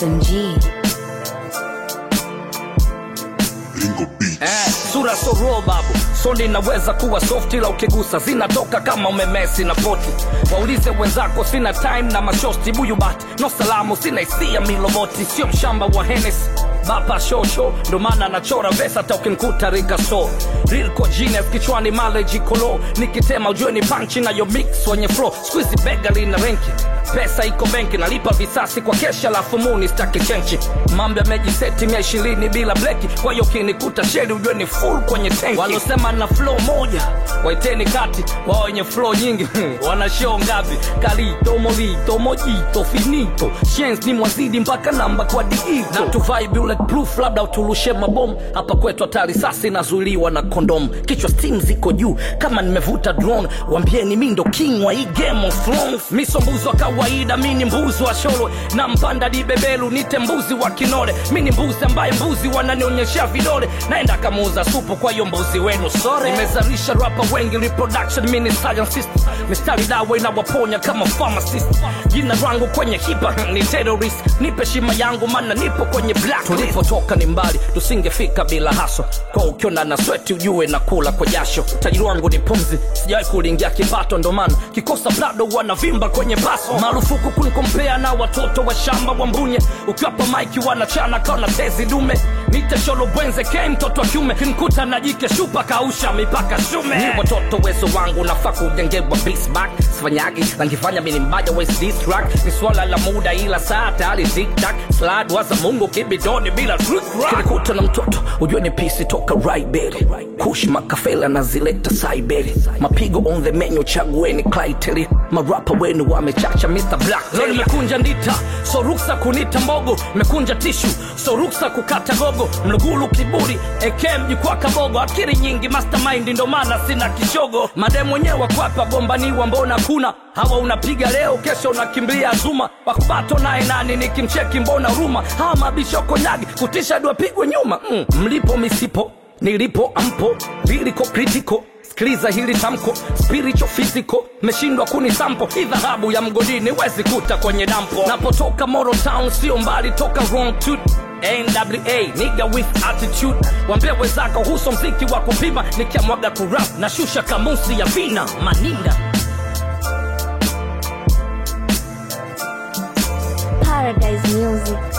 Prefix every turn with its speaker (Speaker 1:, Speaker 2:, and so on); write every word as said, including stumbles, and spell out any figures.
Speaker 1: S M G.
Speaker 2: Eh, sura soro babu, soni naweza kuwa soft ila ukigusa zinatoka kama umemesi na poti. Waulize wenzako sina time na mashosti buyu bati. No salamu sina isia miloboti, sio mshamba wa Hennessy. Bapa show show, ndo maana nachora vesa hata ukinikuta rika so. Real ko genius kichwani mileage kolo. Nikitema ujue ni punch na yo mix wenye flow. Squeezy bega lina renki. Pesa iko benki nalipa visasi kwa kesha la fumuni staki chenchi. Mambo yamejiseti mia ishirini bila bleki. Kwa hiyo kinikuta shedi ujue ni full kwenye tanki. Walosema na flow moja waiteni kati, wao wenye flow nyingi wana show ngapi? Kalito, molito, mojito, finito. Chance ni mwazidi mpaka namba kwa digito. Na tu vibe bulletproof labda utulushe mabomu. Hapa kwetu hatari sasi nazuiliwa na kondom. Kichwa steam ziko juu kama nimevuta drone. Wambieni mimi ndo king wa hii Game of Thrones. Misombuzi wa kawaida mini mbuzi wa sholo. Na mpanda di bebelu nite mbuzi wa kinole. Mini mbuzi ambaye mbuzi wananionyesha vidole. Naenda kamuuza supu kwa hiyo mbuzi wenu sore. Nimezalisha rapper wengi reproduction mini scientist. Mistari dawa inawaponya kama pharmacist. Jina rangu kwenye hipa ni terrorist. Nipe shima yangu mana nipo kwenye black. Tulipotoka ni mbali tusingefika bila haso. Kwa ukiona na sweat ujue na kula kwa jasho. Tajiri wangu ni pumzi sijawahi kulingia kipato ndo maana kikosa blado wanavimba kwenye baso. Marufuku kunikompea na watoto wa shamba wa mbunye. Ukiwapa maiki wanachana kaona tezi dume. Nite sholo bwenze ke mtoto wa kiume. Kinkuta na jike shupa kausha mipaka shume. Ni watoto wezo wangu nafaa kujengewa beast back. Sifanyagi langifanya mini mbaja west this track. Ni swala la muda ila saa tayari tic tac. Slide waza mungu kibidoni bila trick rock. Kinikuta na mtoto ujue ni pisi toka right berry. Kush makafela na zileta Siberia. Mapigo on the menu chagueni Clyteri. Marapa wenu wamechacha Mister Black. Leo nimekunja ndita so ruksa kunita mbogo. Mekunja tishu so ruksa kukata gogo. Mlugulu kiburi ekem jikwa kabogo. Akiri nyingi mastermind ndo maana sina kishogo. Mademu wenyewe kwapa gombaniwa mbona kuna. Hawa unapiga leo kesho unakimbia Azuma. Wakubato nae nani nikimcheki mbona ruma. Hawa mabisho konyagi kutisha dua pigwe nyuma. mm. Mlipo misipo nilipo ampo. Liliko kritiko sikiliza hili tamko. Spiritual physical meshindwa kuni sampo. Hii dhahabu ya mgodini wezi kuta kwenye dampo. Napotoka Moro Town sio mbali toka wrong tooth. N W A nigga with attitude. Wambia wezako huso mziki wa kupima. Nikiamwaga kurap na shusha kamusi ya vina maninga.
Speaker 1: Paradise Music.